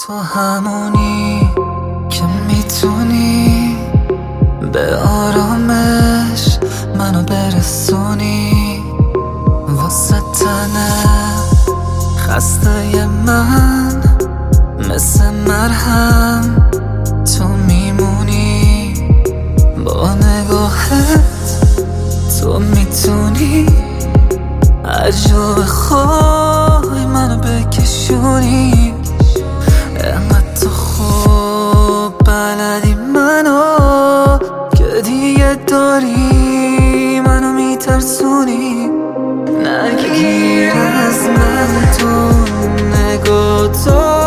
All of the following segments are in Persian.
تو همونی که میتونی به آرامش منو برسونی، واسه تنه خسته من مثل مرهم تو میمونی، با نگاهت تو میتونی هر جا بخوای منو بکشونی. انقدر تو خوب بلدی منو که دیگه داری منو میترسونی. نگیر از من تو نگاه تو،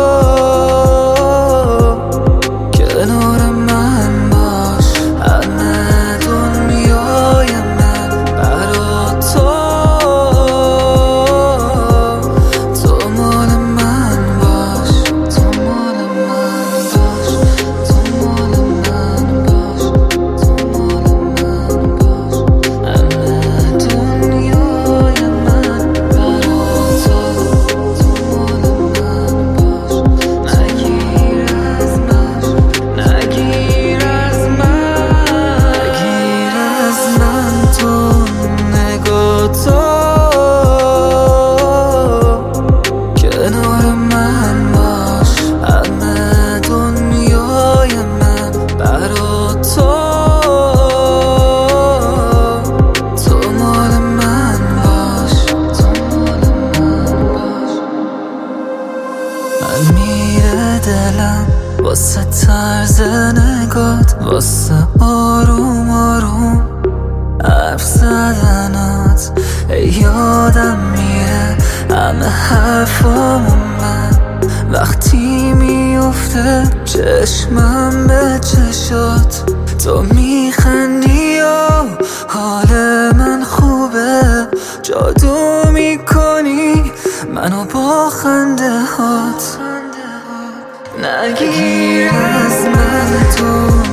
کنار من باش همه دنیای من برا تو. تو مال من باش، تو مال من باش، تو مال من باش، تو مال من باش، همه دنیای من برا تو. تو مال من باش، نگیر از من، نگیر از من، نگیر از من تو نگاه تو، کنار من باش همه دنیای من برا تو. تو مال من باش، تو مال من باش. من میره دلم واسه طرز نگات، واسه آروم آروم حرف زدنات. یادم میره همه حرفامو من وقتی میفته چشمم به چشات. تو میخندی و حال من خوبه، جادو میکنی منو با خنده هات. نگیر از من تو